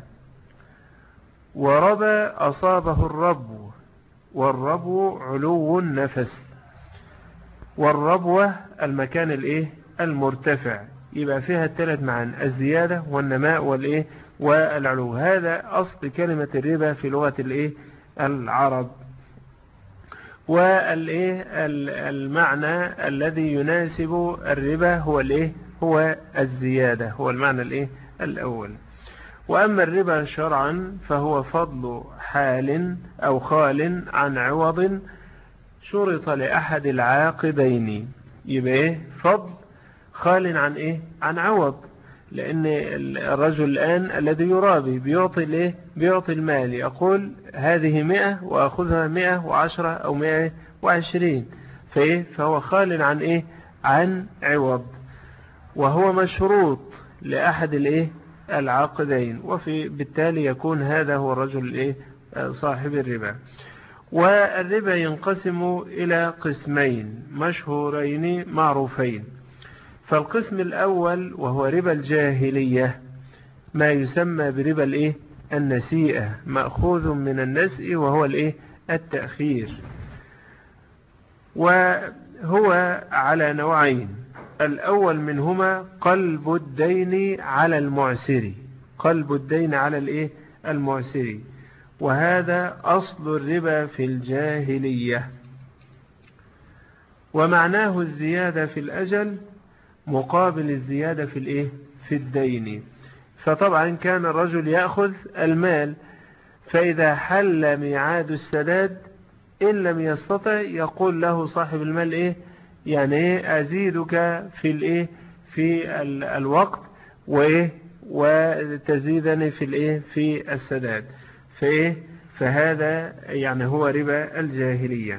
وربى أصابه الرب، والربو علو النفس، والربوة المكان المرتفع. يبقى فيها الثلاث معنى: الزيادة والنماء والعلو. هذا أصل كلمة الربا في لغة العرب. والمعنى الذي يناسب الربا هو الزيادة، هو المعنى الأول. وأما الربا شرعا فهو فضل حال أو خال عن عوض شرط لأحد العاقدين. يبقى فضل خال عن عوض، لأن الرجل الآن الذي يرابي بيعطي المال، يقول هذه 100 وأخذها 110 أو 120، فهو خال عن عوض، وهو مشروط لأحد العاقدين، بالتالي يكون هذا هو الرجل صاحب الربا. والربا ينقسم إلى قسمين مشهورين معروفين. فالقسم الأول وهو ربا الجاهلية، ما يسمى بربا النسيئة، مأخوذ من النسء وهو التأخير، وهو على نوعين. الأول منهما قلب الدين على المعسر، قلب الدين على المعسر، وهذا أصل الربا في الجاهلية، ومعناه الزيادة في الأجل مقابل الزيادة في الدين. فطبعا كان الرجل يأخذ المال، فإذا حل ميعاد السداد إن لم يستطع يقول له صاحب المال يعني أزيدك في الوقت وتزيدني في السداد، فهذا يعني هو ربا الجاهلية.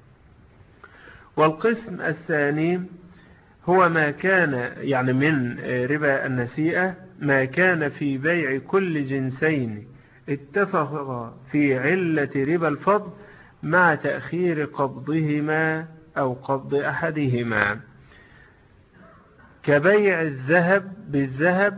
والقسم الثاني هو ما كان يعني من ربا النسيئة، ما كان في بيع كل جنسين اتفق في علة ربا الفضل مع تأخير قبضهما أو قبض أحدهما، كبيع الذهب بالذهب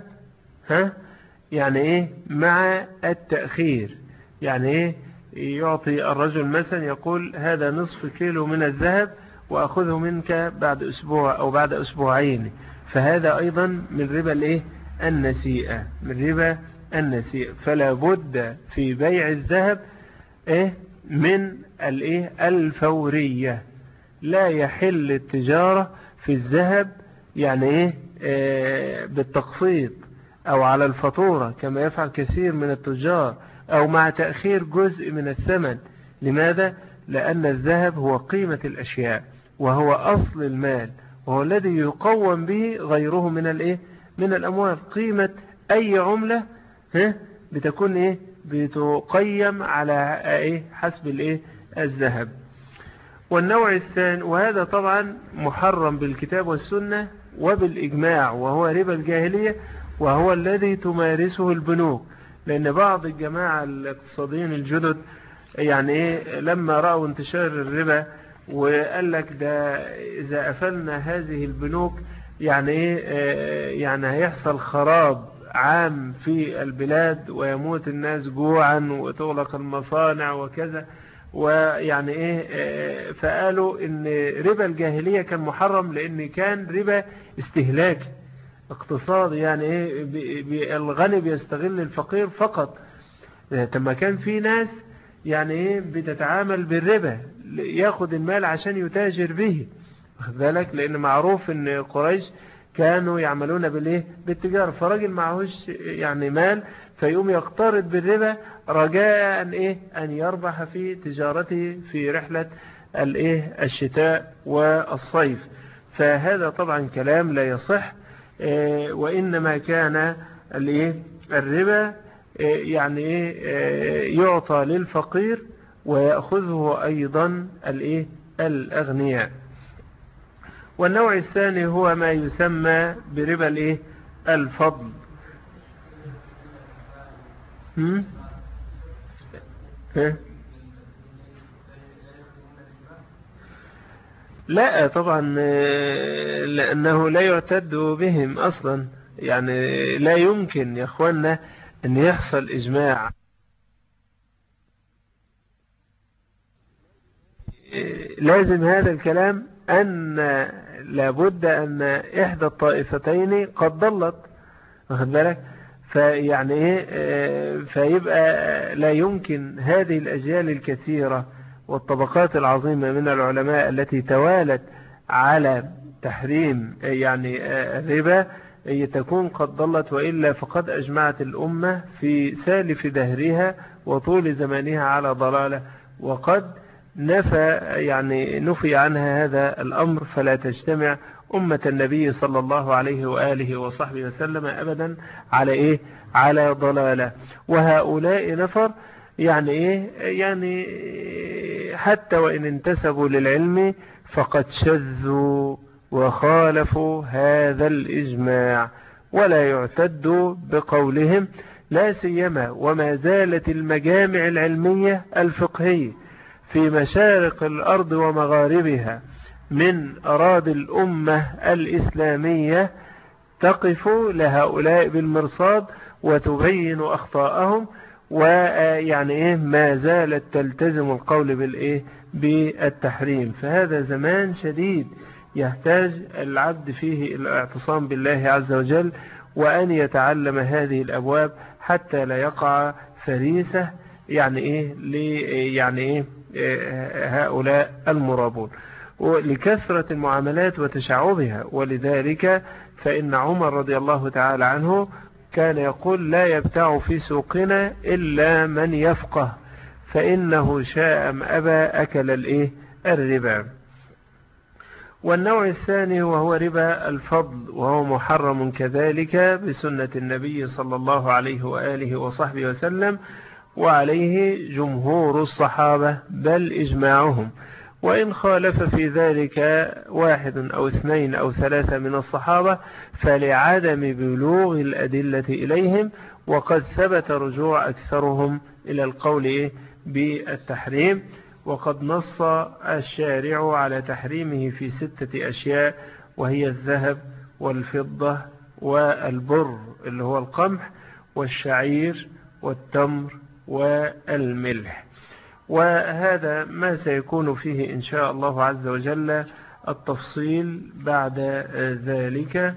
يعني مع التأخير. يعني يعطي الرجل مثلا يقول هذا نصف كيلو من الذهب وأخذه منك بعد أسبوع أو بعد أسبوعين، فهذا أيضا من ربا النسيئة، من ربا النسيئة. فلا بد في بيع الذهب من الفورية، لا يحل التجارة في الذهب يعني بالتقسيط أو على الفاتورة كما يفعل كثير من التجار، أو مع تأخير جزء من الثمن. لماذا؟ لأن الذهب هو قيمة الأشياء، وهو أصل المال، وهو الذي يقوم به غيره من الأموال. قيمة أي عملة بتكون بتقيم على حسب الذهب. والنوع الثاني، وهذا طبعا محرم بالكتاب والسنة وبالإجماع، وهو ربا الجاهلية، وهو الذي تمارسه البنوك. لأن بعض الجماعة الاقتصاديين الجدد لما رأوا انتشار الربا وقال لك ده إذا قفلنا هذه البنوك هيحصل خراب عام في البلاد، ويموت الناس جوعا، وتغلق المصانع وكذا. فقالوا ان ربا الجاهلية كان محرم، لان كان ربا استهلاكي اقتصادي، الغني بيستغل الفقير فقط. لما كان في ناس بتتعامل بالربا، ياخد المال عشان يتاجر به، واخد بالك؟ لان معروف ان قريش كانوا يعملون بالتجارة. فراجل معهوش مال، فيقوم يقترض بالربا رجاء أن يربح في تجارته في رحلة الشتاء والصيف. فهذا طبعا كلام لا يصح. وإنما كان الربا يعطى للفقير، ويأخذه أيضا الأغنياء. والنوع الثاني هو ما يسمى بربا الفضل. لا طبعا، لأنه لا يعتد بهم أصلا. لا يمكن يا أخوانا أن يحصل إجماع. لازم هذا الكلام أن لابد أن إحدى الطائفتين قد ضلت، واخد بالك؟ فيبقى لا يمكن هذه الأجيال الكثيرة والطبقات العظيمة من العلماء التي توالت على تحريم الربا تكون قد ضلت، وإلا فقد أجمعت الأمة في سالف دهرها وطول زمانها على ضلالة، وقد نفي عنها هذا الأمر. فلا تجتمع أمة النبي صلى الله عليه وآله وصحبه وسلم أبدا على ضلالة. وهؤلاء نفر حتى وإن انتسبوا للعلم فقد شذوا وخالفوا هذا الإجماع، ولا يعتد بقولهم، لا سيما وما زالت المجامع العلمية الفقهية في مشارق الأرض ومغاربها من أراضي الأمة الإسلامية تقف لهؤلاء بالمرصاد وتبين أخطاءهم، ما زالت تلتزم القول بالتحريم. فهذا زمان شديد يحتاج العبد فيه الاعتصام بالله عز وجل، وأن يتعلم هذه الأبواب حتى لا يقع فريسة هؤلاء المرابون لكثرة المعاملات وتشعبها. ولذلك فإن عمر رضي الله تعالى عنه كان يقول: لا يبتاع في سوقنا إلا من يفقه، فإنه شاء أم أبى أكل الربا. والنوع الثاني وهو ربا الفضل، وهو محرم كذلك بسنة النبي صلى الله عليه وآله وصحبه وسلم، وعليه جمهور الصحابة بل إجماعهم، وإن خالف في ذلك 1 أو 2 أو 3 من الصحابة فلعدم بلوغ الأدلة إليهم، وقد ثبت رجوع أكثرهم إلى القول بالتحريم. وقد نص الشارع على تحريمه في 6 أشياء، وهي الذهب والفضة والبر اللي هو القمح والشعير والتمر والملح. وهذا ما سيكون فيه إن شاء الله عز وجل التفصيل بعد ذلك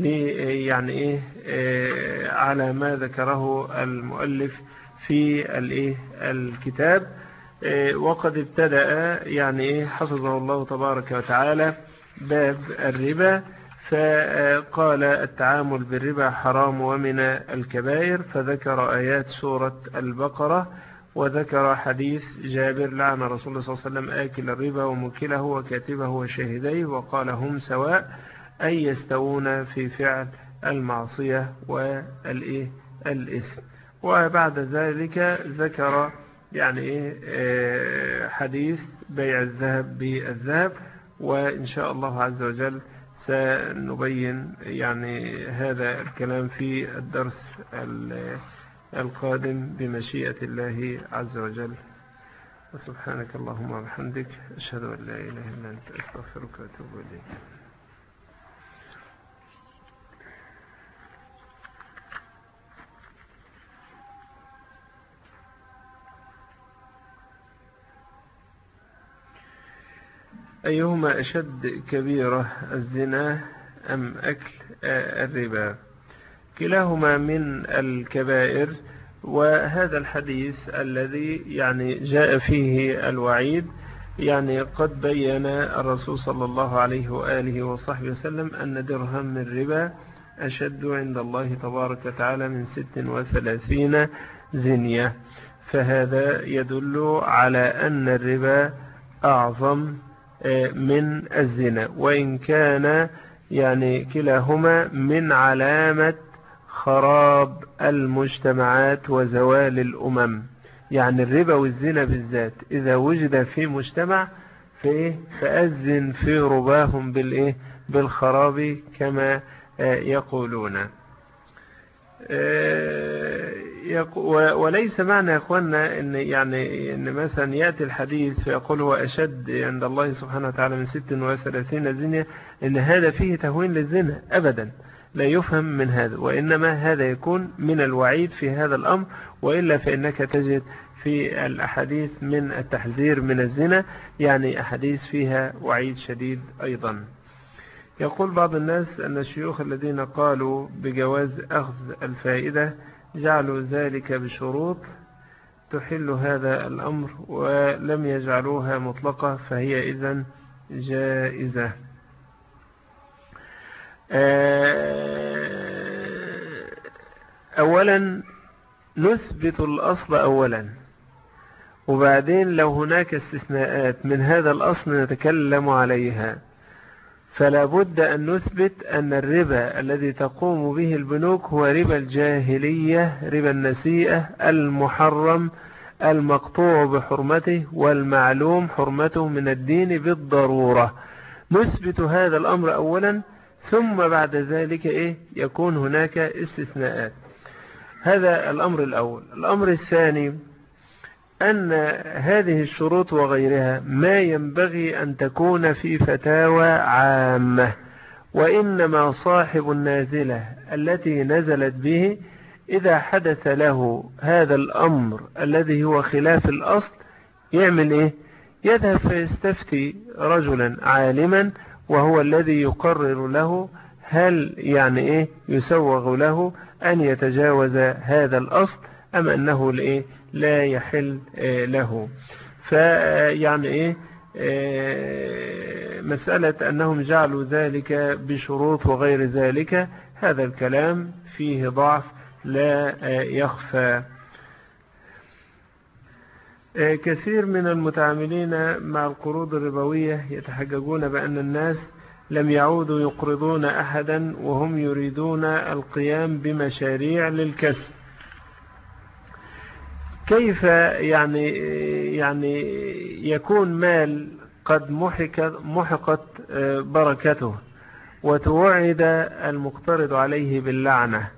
على ما ذكره المؤلف في الكتاب. وقد ابتدأ حفظه الله تبارك وتعالى باب الربا فقال التعامل بالربا حرام ومن الكبائر، فذكر آيات سورة البقرة، وذكر حديث جابر لعن رسول الله صلى الله عليه وسلم آكل الربا وموكله وكاتبه وشاهديه، وقال هم سواء، أي يستوون في فعل المعصية والإثم. وبعد ذلك ذكر يعني حديث بيع الذهب بالذهب، وإن شاء الله عز وجل سنبين يعني هذا الكلام في الدرس القادم بمشيئة الله عز وجل. وسبحانك اللهم وبحمدك، أشهد أن لا إله إلا أنت، أستغفرك وأتوب إليك. أيهما أشد كبيرة، الزنا أم أكل الربا؟ كلاهما من الكبائر، وهذا الحديث الذي يعني جاء فيه الوعيد يعني قد بين الرسول صلى الله عليه وآله وصحبه وسلم أن درهم من ربا أشد عند الله تبارك وتعالى من 36 زنية، فهذا يدل على أن الربا أعظم من الزنا، وإن كان يعني كلاهما من علامة خراب المجتمعات وزوال الأمم. يعني الربا والزنا بالذات إذا وجد في مجتمع فأذن في رباهم بالخراب كما يقولون. وليس معنى يا أخوانا إن مثلا يأتي الحديث فيقول هو أشد عند الله سبحانه وتعالى من 36 زنية، إن هذا فيه تهوين للزنا أبدا، لا يفهم من هذا، وإنما هذا يكون من الوعيد في هذا الأمر، وإلا فإنك تجد في الأحاديث من التحذير من الزنا يعني أحاديث فيها وعيد شديد أيضا. يقول بعض الناس أن الشيوخ الذين قالوا بجواز أخذ الفائدة جعلوا ذلك بشروط تحل هذا الأمر، ولم يجعلوها مطلقة، فهي إذن جائزة. أولا نثبت الأصل أولا، وبعدين لو هناك استثناءات من هذا الأصل نتكلم عليها. فلا بد أن نثبت أن الربا الذي تقوم به البنوك هو ربا الجاهلية، ربا النسيئة المحرم المقطوع بحرمته والمعلوم حرمته من الدين بالضرورة. نثبت هذا الأمر أولا، ثم بعد ذلك يكون هناك استثناءات. هذا الأمر الأول. الأمر الثاني أن هذه الشروط وغيرها ما ينبغي أن تكون في فتاوى عامة، وإنما صاحب النازلة التي نزلت به إذا حدث له هذا الأمر الذي هو خلاف الأصل يعمل يذهب فيستفتي رجلا عالما، وهو الذي يقرر له هل يعني يسوغ له أن يتجاوز هذا الأصل أم أنه لا يحل له. فيعني مسألة أنهم جعلوا ذلك بشروط وغير ذلك، هذا الكلام فيه ضعف لا يخفى. كثير من المتعاملين مع القروض الربوية يتحججون بأن الناس لم يعودوا يقرضون أحدا وهم يريدون القيام بمشاريع للكسب. كيف يعني يكون مال قد محقت بركته وتوعد المقترض عليه باللعنة،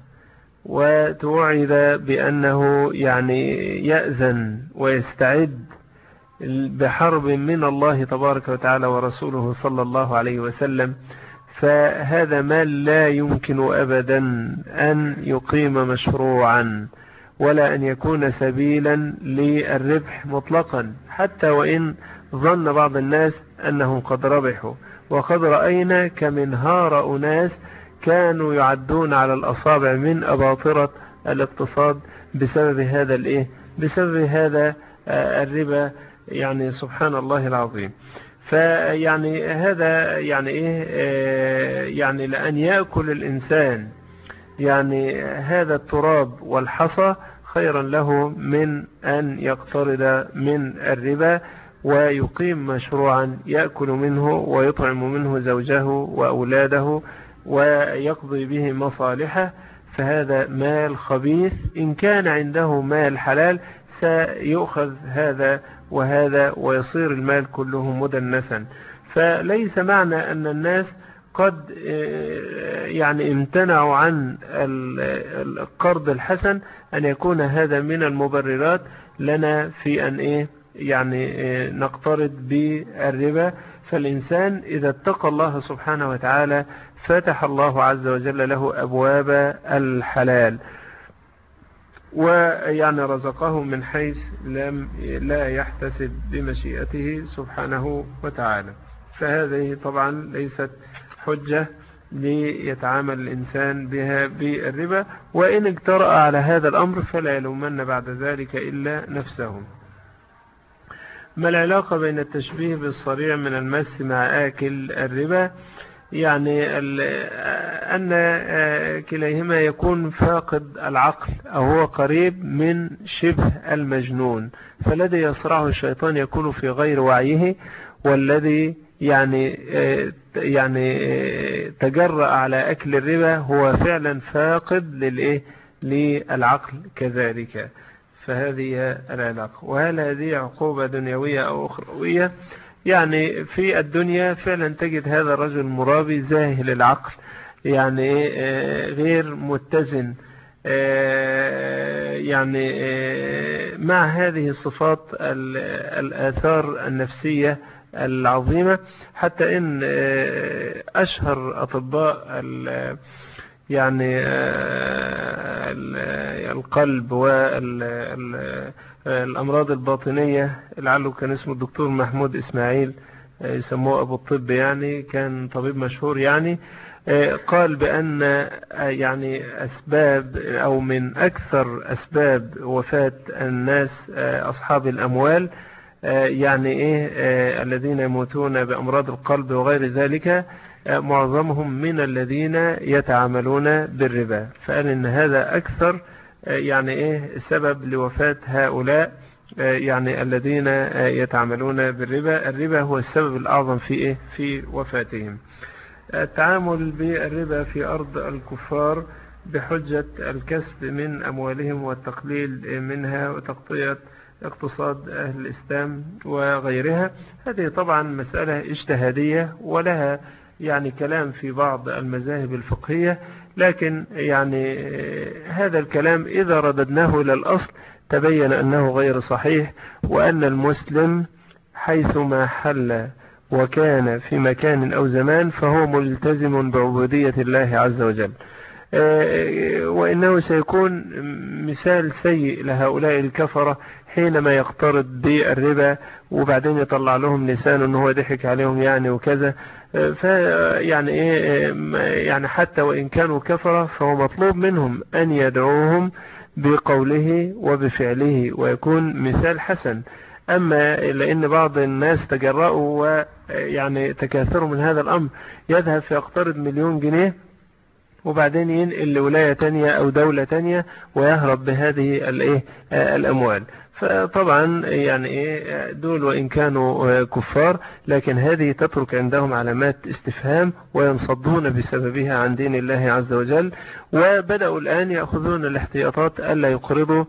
وتوعد بأنه يعني يأذن ويستعد بحرب من الله تبارك وتعالى ورسوله صلى الله عليه وسلم، فهذا مال لا يمكن أبدا أن يقيم مشروعا ولا أن يكون سبيلا للربح مطلقا، حتى وإن ظن بعض الناس أنهم قد ربحوا. وقد رأينا كمنهار أناس كانوا يعدون على الأصابع من أباطرة الاقتصاد بسبب هذا بسبب هذا الربا، يعني سبحان الله العظيم. فيعني هذا يعني يعني لأن يأكل الإنسان يعني هذا التراب والحصى خيرا له من أن يقترض من الربا ويقيم مشروعا يأكل منه ويطعم منه زوجه وأولاده ويقضي به مصالحه. فهذا مال خبيث. إن كان عنده مال حلال سيؤخذ هذا وهذا ويصير المال كله مدنسا. فليس معنى أن الناس قد يعني امتنعوا عن القرض الحسن أن يكون هذا من المبررات لنا في أن يعني نقترض بالربا. فالإنسان إذا اتقى الله سبحانه وتعالى فتح الله عز وجل له أبواب الحلال ويعني رزقه من حيث لا يحتسب بمشيئته سبحانه وتعالى. فهذه طبعا ليست حجة ليتعامل الإنسان بها بالربا، وإن اجترأ على هذا الأمر فلا يلومن بعد ذلك إلا نفسه. ما العلاقة بين التشبيه بالصريع من المس مع آكل الربا؟ يعني أن كليهما يكون فاقد العقل أو هو قريب من شبه المجنون، فالذي يصرعه الشيطان يكون في غير وعيه، والذي يعني تجرأ على أكل الربا هو فعلا فاقد للعقل كذلك. فهذه العلاقة. وهل هذه عقوبة دنيوية أو أخروية؟ يعني في الدنيا فعلا تجد هذا الرجل مرابي زاهل العقل، يعني غير متزن، يعني مع هذه الصفات الآثار النفسية العظيمة، حتى إن أشهر أطباء يعني القلب والأمراض الباطنية، لعله كان اسمه الدكتور محمود إسماعيل، يسموه أبو الطب، يعني كان طبيب مشهور، يعني قال بأن يعني أسباب أو من أكثر أسباب وفاة الناس أصحاب الأموال، يعني الذين يموتون بأمراض القلب وغير ذلك، معظمهم من الذين يتعاملون بالربا. فقال إن هذا أكثر يعني سبب لوفاة هؤلاء، يعني الذين يتعاملون بالربا. الربا هو السبب الأعظم في وفاتهم. التعامل بالربا في أرض الكفار بحجة الكسب من أموالهم والتقليل منها وتغطية اقتصاد أهل الإسلام وغيرها، هذه طبعا مسألة اجتهادية ولها يعني كلام في بعض المذاهب الفقهية، لكن يعني هذا الكلام إذا رددناه إلى الأصل تبين أنه غير صحيح، وأن المسلم حيثما حل وكان في مكان أو زمان فهو ملتزم بعبودية الله عز وجل، وإنه سيكون مثال سيء لهؤلاء الكفرة حينما يقترض بالربا وبعدين يطلع لهم لسانه أنه هو ضحك عليهم يعني وكذا. فيعني يعني حتى وإن كانوا كفرة فهو مطلوب منهم أن يدعوهم بقوله وبفعله ويكون مثال حسن. أما لأن بعض الناس تجرؤوا ويعني تكاثروا من هذا الأمر، يذهب فيقترض 1,000,000 جنيه وبعدين ينقل لولاية تانية أو دولة تانية ويهرب بهذه الأموال. فطبعا يعني دول وإن كانوا كفار لكن هذه تترك عندهم علامات استفهام وينصدون بسببها عن دين الله عز وجل، وبدأوا الآن يأخذون الاحتياطات ألا يقرضوا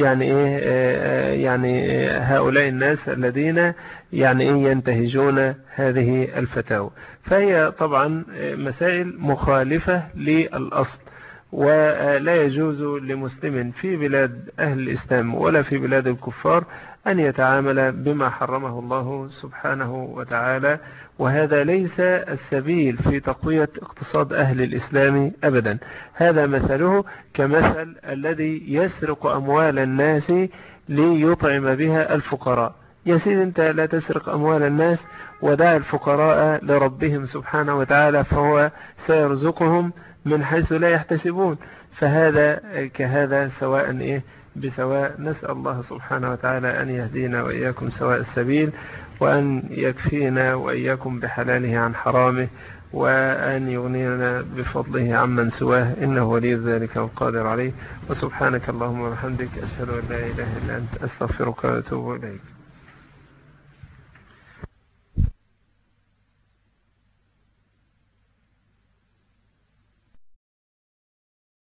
يعني هؤلاء الناس الذين يعني ينتهجون هذه الفتاوى. فهي طبعا مسائل مخالفة للأصل، ولا يجوز لمسلم في بلاد أهل الإسلام ولا في بلاد الكفار أن يتعامل بما حرمه الله سبحانه وتعالى، وهذا ليس السبيل في تقوية اقتصاد أهل الإسلام أبدا. هذا مثله كمثل الذي يسرق أموال الناس ليطعم بها الفقراء. يا سيدي أنت لا تسرق أموال الناس ودع الفقراء لربهم سبحانه وتعالى فهو سيرزقهم من حيث لا يحتسبون. فهذا كهذا سواء بسواء. نسأل الله سبحانه وتعالى أن يهدينا وإياكم سواء السبيل، وأن يكفينا وإياكم بحلاله عن حرامه، وأن يغنينا بفضله عمن سواه، إنه ولي ذلك والقادر عليه. وسبحانك اللهم وبحمدك، أشهد أن لا إله إلا أنت، أستغفرك وأتوب إليك.